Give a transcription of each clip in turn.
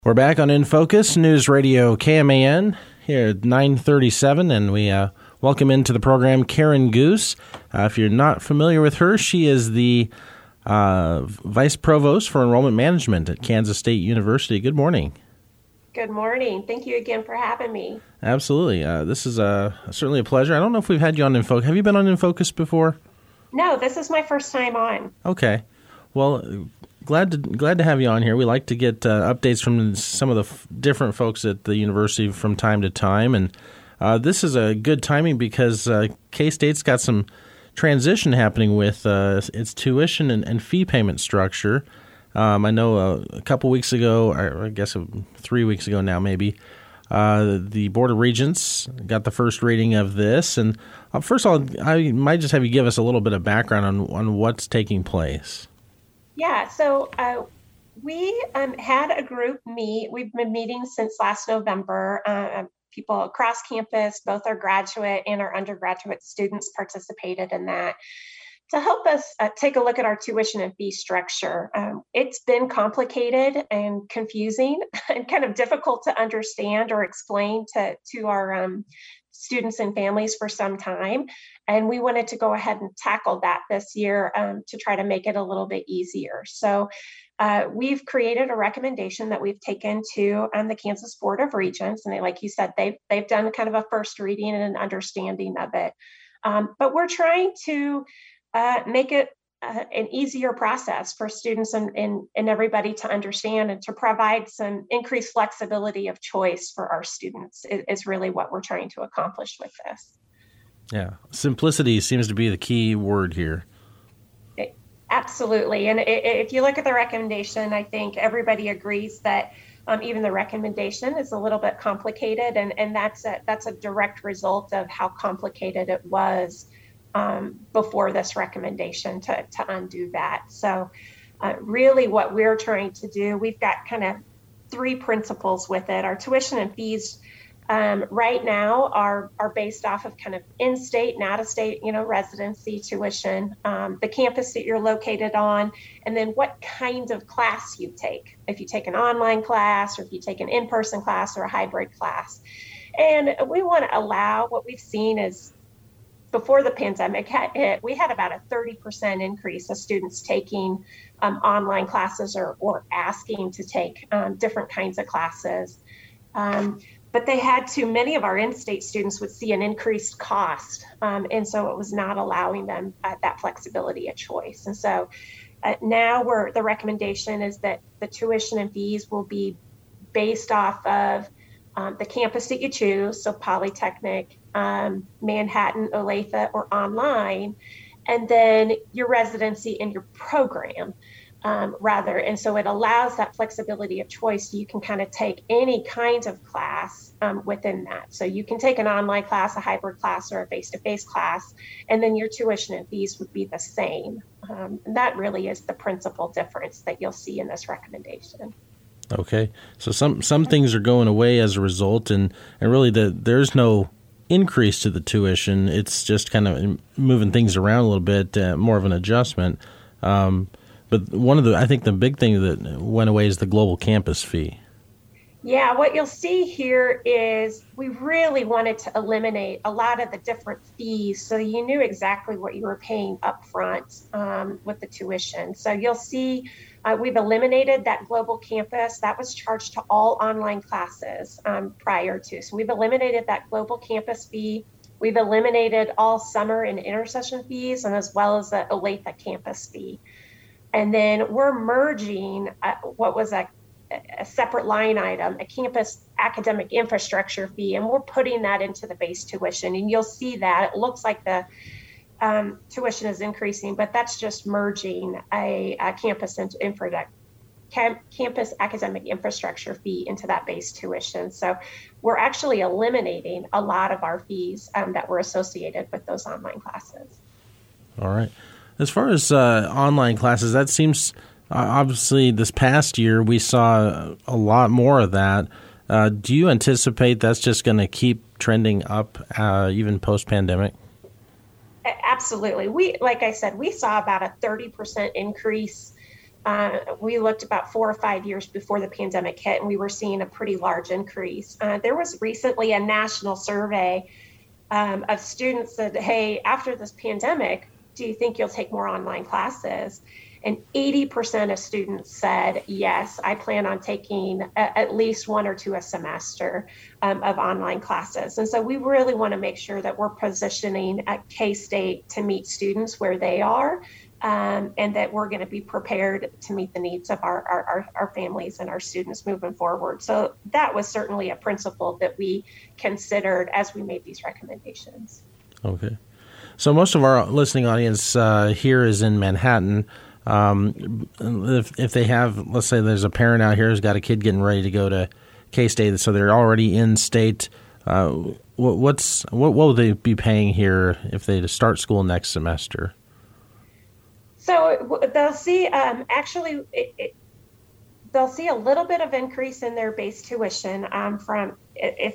We're back on In Focus, News Radio KMAN, here at 9:37, and we welcome into the program Karen Goose. If you're not familiar with her, she is the Vice Provost for Enrollment Management at Kansas State University. Good morning. Good morning. Thank you again for having me. Absolutely. This is certainly a pleasure. I don't know if we've had you on In Focus. Have you been on In Focus before? No, this is my first time on. Okay. Well, glad to have you on here. We like to get updates from some of the different folks at the university from time to time, and this is a good timing because K-State's got some transition happening with its tuition and fee payment structure. I know a couple weeks ago, or I guess 3 weeks ago now maybe, the Board of Regents got the first reading of this. And first of all, I might just have you give us a little bit of background on what's taking place. Yeah, so we had a group meet. We've been meeting since last November. People across campus, both our graduate and our undergraduate students participated in that to help us take a look at our tuition and fee structure. It's been complicated and confusing and kind of difficult to understand or explain to our students and families for some time. And we wanted to go ahead and tackle that this year to try to make it a little bit easier. So we've created a recommendation that we've taken to the Kansas Board of Regents. And like you said, they've done kind of a first reading and an understanding of it. But we're trying to make it an easier process for students and everybody to understand and to provide some increased flexibility of choice for our students is really what we're trying to accomplish with this. Yeah, simplicity seems to be the key word here. Absolutely. And if you look at the recommendation, I think everybody agrees that even the recommendation is a little bit complicated, and that's a direct result of how complicated it was before this recommendation to undo that. So really what we're trying to do, we've got kind of three principles with it. Our tuition and fees right now are based off of kind of in-state and out-of-state, residency tuition, the campus that you're located on, and then what kind of class you take. If you take an online class, or if you take an in-person class or a hybrid class. And we want to allow, what we've seen is before the pandemic hit, we had about a 30% increase of students taking online classes or asking to take different kinds of classes. But many of our in-state students would see an increased cost. And so it was not allowing them that flexibility of choice. And so now the recommendation is that the tuition and fees will be based off of the campus that you choose, so Polytechnic, Manhattan, Olathe, or online, and then your residency and your program rather. And so it allows that flexibility of choice. So you can kind of take any kind of class within that. So you can take an online class, a hybrid class, or a face-to-face class, and then your tuition and fees would be the same. And that really is the principal difference that you'll see in this recommendation. Okay, so some things are going away as a result, and really there's no increase to the tuition. It's just kind of moving things around a little bit, more of an adjustment. But I think the big thing that went away is the global campus fee. Yeah, what you'll see here is we really wanted to eliminate a lot of the different fees so you knew exactly what you were paying up front with the tuition. So you'll see we've eliminated that global campus. That was charged to all online classes prior to. So we've eliminated that global campus fee. We've eliminated all summer and intersession fees, and as well as the Olathe campus fee. And then we're merging what was a separate line item, a campus academic infrastructure fee, and we're putting that into the base tuition. And you'll see that it looks like the tuition is increasing, but that's just merging a campus academic infrastructure fee into that base tuition. So we're actually eliminating a lot of our fees that were associated with those online classes. All right. As far as online classes, that seems obviously this past year we saw a lot more of that. Do you anticipate that's just going to keep trending up even post-pandemic? Absolutely. Like I said, we saw about a 30% increase We looked about 4 or 5 years before the pandemic hit, and we were seeing a pretty large increase. There was recently a national survey of students that, hey, after this pandemic, do you think you'll take more online classes? And 80% of students said, yes, I plan on taking at least one or two a semester of online classes. And so we really want to make sure that we're positioning at K-State to meet students where they are, and that we're going to be prepared to meet the needs of our families and our students moving forward. So that was certainly a principle that we considered as we made these recommendations. Okay. So most of our listening audience here is in Manhattan. If they have, let's say there's a parent out here who's got a kid getting ready to go to K-State, so they're already in state, what will they be paying here if they start school next semester? So they'll see they'll see a little bit of increase in their base tuition from if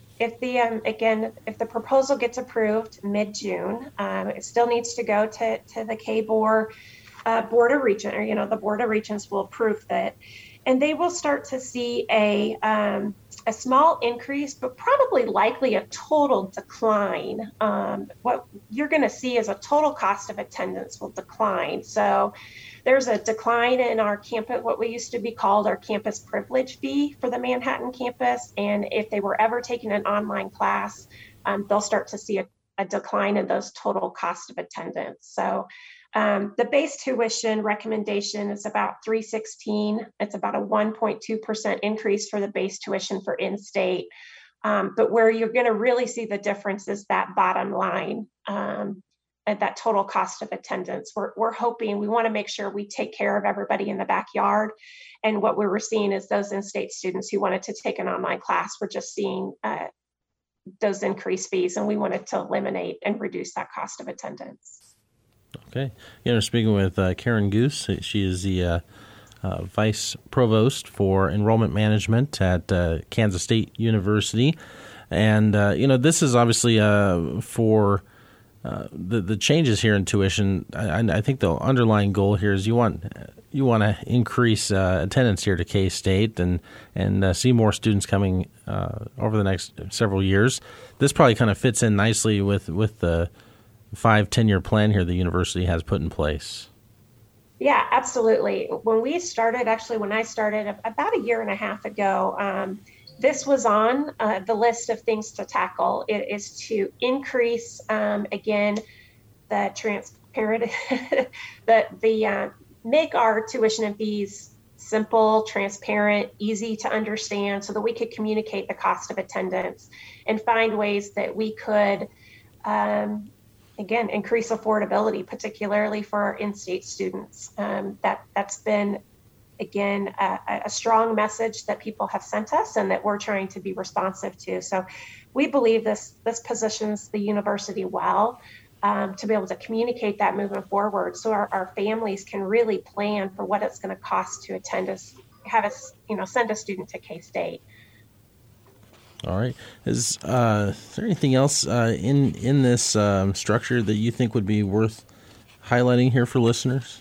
the proposal gets approved mid-June. It still needs to go to the KBOR Board of Regents, or the Board of Regents will approve that, and they will start to see a small increase, but probably likely a total decline. What you're going to see is a total cost of attendance will decline. So there's a decline in our campus, what we used to be called our campus privilege fee for the Manhattan campus. And if they were ever taking an online class, they'll start to see a decline in those total cost of attendance. So the base tuition recommendation is about $316. It's about a 1.2% increase for the base tuition for in-state. But where you're going to really see the difference is that bottom line, at that total cost of attendance. We're hoping, we want to make sure we take care of everybody in the backyard. And what we were seeing is those in-state students who wanted to take an online class were just seeing those increased fees, and we wanted to eliminate and reduce that cost of attendance. Okay. Speaking with Karen Goose. She is the Vice Provost for Enrollment Management at Kansas State University. And, this is obviously for the changes here in tuition. I think the underlying goal here is you want to increase attendance here to K-State and see more students coming over the next several years. This probably kind of fits in nicely with the 5-10-year plan here the university has put in place. Yeah, absolutely. When I started about a year and a half ago, this was on the list of things to tackle. It is to increase, again, the transparent, make our tuition and fees simple, transparent, easy to understand, so that we could communicate the cost of attendance and find ways that we could, again, increase affordability, particularly for our in-state students. That's been, again, a strong message that people have sent us and that we're trying to be responsive to. So we believe this positions the university well to be able to communicate that moving forward, so our families can really plan for what it's going to cost to send a student to K-State. All right. Is there anything else in this structure that you think would be worth highlighting here for listeners?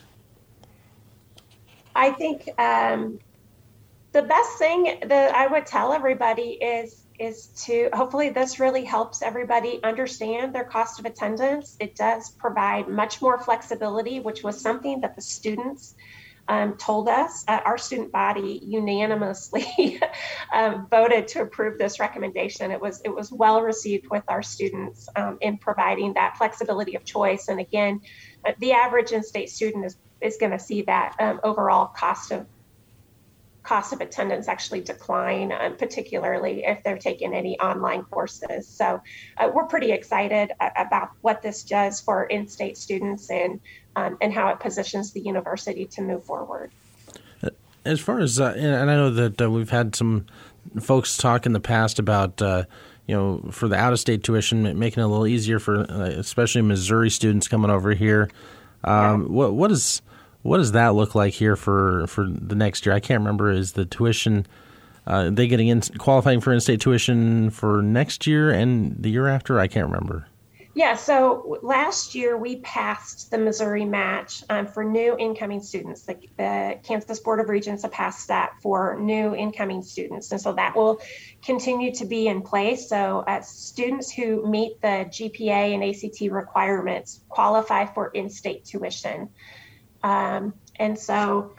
I think the best thing that I would tell everybody is to, hopefully this really helps everybody understand their cost of attendance. It does provide much more flexibility, which was something that the students told us. Our student body unanimously voted to approve this recommendation. It was well received with our students in providing that flexibility of choice. And again, the average in-state student is going to see that overall cost of attendance actually decline, particularly if they're taking any online courses. So we're pretty excited about what this does for in-state students and how it positions the university to move forward. As far as, and I know that we've had some folks talk in the past about, for the out-of-state tuition, making it a little easier for especially Missouri students coming over here. What does that look like here for the next year? I can't remember. Is the tuition they getting in qualifying for in-state tuition for next year and the year after? I can't remember. Yeah, so last year we passed the Missouri match for new incoming students. The Kansas Board of Regents have passed that for new incoming students. And so that will continue to be in place. So students who meet the GPA and ACT requirements qualify for in-state tuition. And so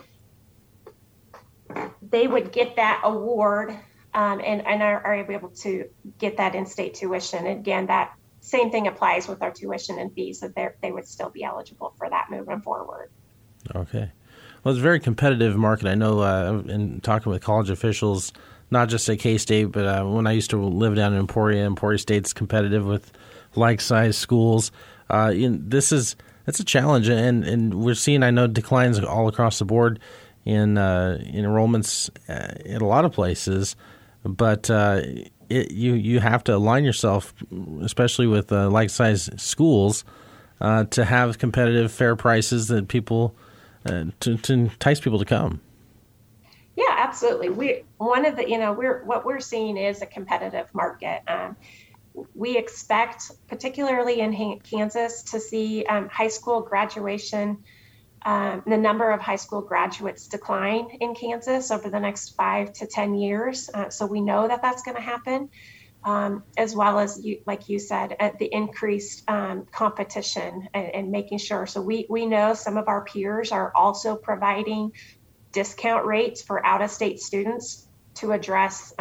they would get that award and are able to get that in-state tuition. Again, that same thing applies with our tuition and fees, that they would still be eligible for that moving forward. Okay. Well, it's a very competitive market. I know in talking with college officials, not just at K-State, but when I used to live down in Emporia State's competitive with like-sized schools. It's a challenge, and we're seeing, I know, declines all across the board in enrollments in a lot of places, but you have to align yourself, especially with like-sized schools, to have competitive, fair prices that people to entice people to come. Yeah, absolutely. What we're seeing is a competitive market. We expect, particularly in Kansas, to see high school graduation. The number of high school graduates decline in Kansas over the next 5 to 10 years. So we know that that's going to happen, as well as, like you said, the increased competition and making sure. So we know some of our peers are also providing discount rates for out-of-state students to address,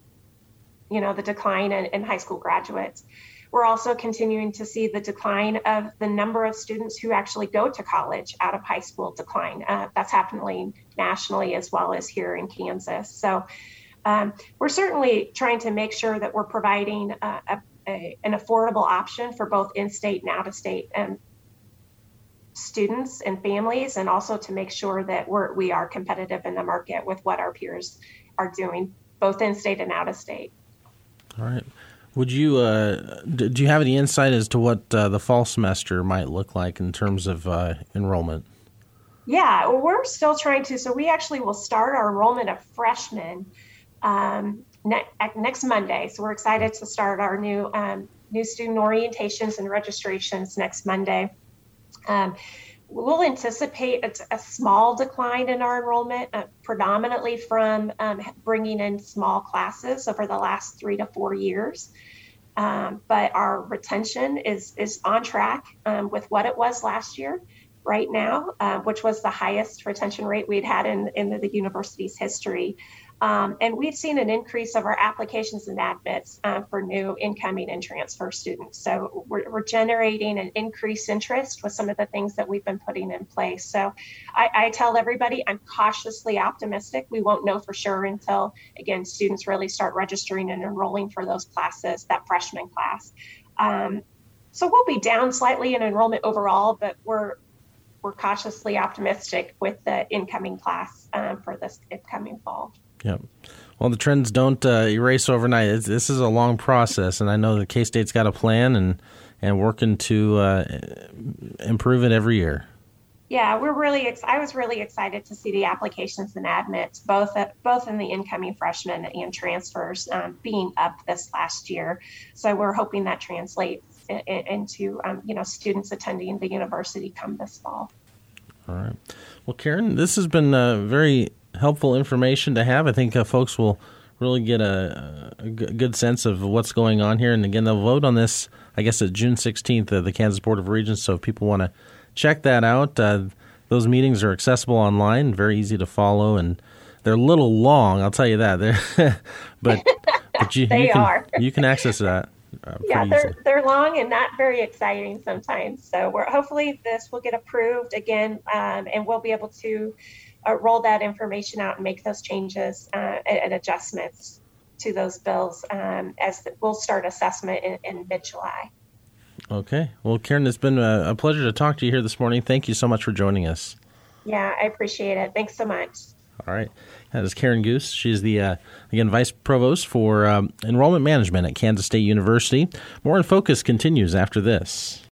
the decline in high school graduates. We're also continuing to see the decline of the number of students who actually go to college out of high school decline. That's happening nationally as well as here in Kansas. So we're certainly trying to make sure that we're providing an affordable option for both in-state and out-of-state students and families, and also to make sure that we are competitive in the market with what our peers are doing, both in-state and out-of-state. All right. Would you do you have any insight as to what the fall semester might look like in terms of enrollment? Yeah, we're still trying to. So we actually will start our enrollment of freshmen next Monday. So we're excited to start our new student orientations and registrations next Monday. We'll anticipate a small decline in our enrollment, predominantly from bringing in small classes over the last 3 to 4 years. But our retention is on track with what it was last year right now, which was the highest retention rate we'd had in the university's history. And we've seen an increase of our applications and admits for new incoming and transfer students. So we're generating an increased interest with some of the things that we've been putting in place. So I tell everybody I'm cautiously optimistic. We won't know for sure until, again, students really start registering and enrolling for those classes, that freshman class. So we'll be down slightly in enrollment overall, but we're cautiously optimistic with the incoming class for this incoming fall. Yep. Well, the trends don't erase overnight. This is a long process, and I know that K-State's got a plan and working to improve it every year. Yeah, I was really excited to see the applications and admits, both in the incoming freshmen and transfers, being up this last year. So we're hoping that translates into students attending the university come this fall. All right. Well, Karen, this has been very helpful information to have. I think folks will really get a good sense of what's going on here. And again, they'll vote on this, I guess, at June 16th, the Kansas Board of Regents. So if people want to check that out, those meetings are accessible online, very easy to follow, and they're a little long, I'll tell you that. but you can access that. They're long and not very exciting sometimes. So hopefully this will get approved again, and we'll be able to roll that information out and make those changes and adjustments to those bills we'll start assessment in mid-July. Okay. Well, Karen, it's been a pleasure to talk to you here this morning. Thank you so much for joining us. Yeah, I appreciate it. Thanks so much. All right. That is Karen Goose. She's the, Vice Provost for Enrollment Management at Kansas State University. More in Focus continues after this.